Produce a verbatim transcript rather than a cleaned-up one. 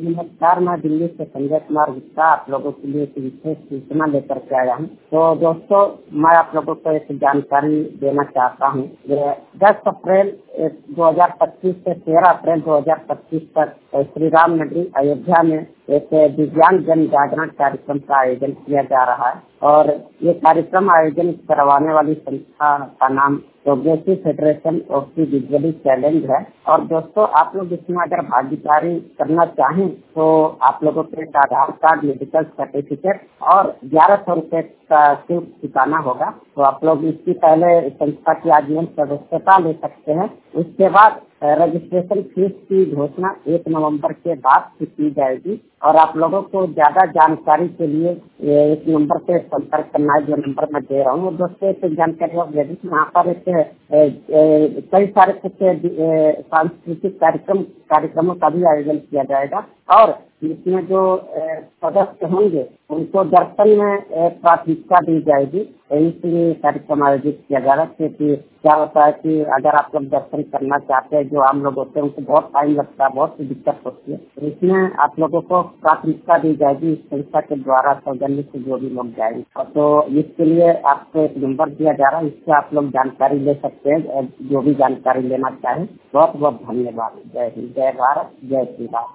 नमस्कार, मैं दिल्ली से संजय कुमार गुप्ता आप लोगों के लिए एक विशेष सूचना लेकर के आया हूँ। तो दोस्तों, मैं आप लोगों को एक जानकारी देना चाहता हूँ। दस अप्रैल दो हज़ार पच्चीस से तेरह अप्रैल दो हज़ार पच्चीस तक श्री राम नगरी अयोध्या में एक दिव्यांग जन जागरण कार्यक्रम का आयोजन किया जा रहा है और ये कार्यक्रम आयोजन करवाने वाली संस्था का नाम Progressive Federation of the Visually Challenge है। और दोस्तों, आप लोग इसमें अगर भागीदारी करना चाहें तो आप लोगों को एक आधार कार्ड, मेडिकल सर्टिफिकेट और ग्यारह सौ रुपए का शुल्क चुकाना होगा। तो आप लोग इसकी पहले संस्था की आजीवन सदस्यता ले सकते हैं। उसके बाद रजिस्ट्रेशन फीस की घोषणा एक नवंबर के बाद की जाएगी और आप लोगों को ज्यादा जानकारी के लिए एक नंबर पे संपर्क करना है, जो नंबर मैं दे रहा हूँ। दोस्तों, एक जानकारी और दे यहाँ पर एक कई सारे कुछ सांस्कृतिक कार्यक्रम कार्यक्रमों का भी आयोजन किया जाएगा और इसमें जो सदस्य होंगे उनको दर्शन में प्राथमिकता दी जाएगी। इसलिए कार्यक्रम आयोजित किया जा रहा है, क्योंकि क्या होता है कि अगर आप लोग दर्शन करना चाहते हैं, जो आम लोग होते हैं उनको बहुत टाइम लगता है, बहुत सी दिक्कत होती है, तो इसमें आप लोगों को प्राथमिकता दी जाएगी इस संस्था के द्वारा सौजन्य से जो भी लोग जाएंगे। तो इसके लिए आपको एक नंबर दिया जा रहा है, इससे आप लोग जानकारी ले सकते हैं, जो भी जानकारी लेना चाहें। बहुत बहुत धन्यवाद। जय हिंद, जय भारत, जय श्री राम।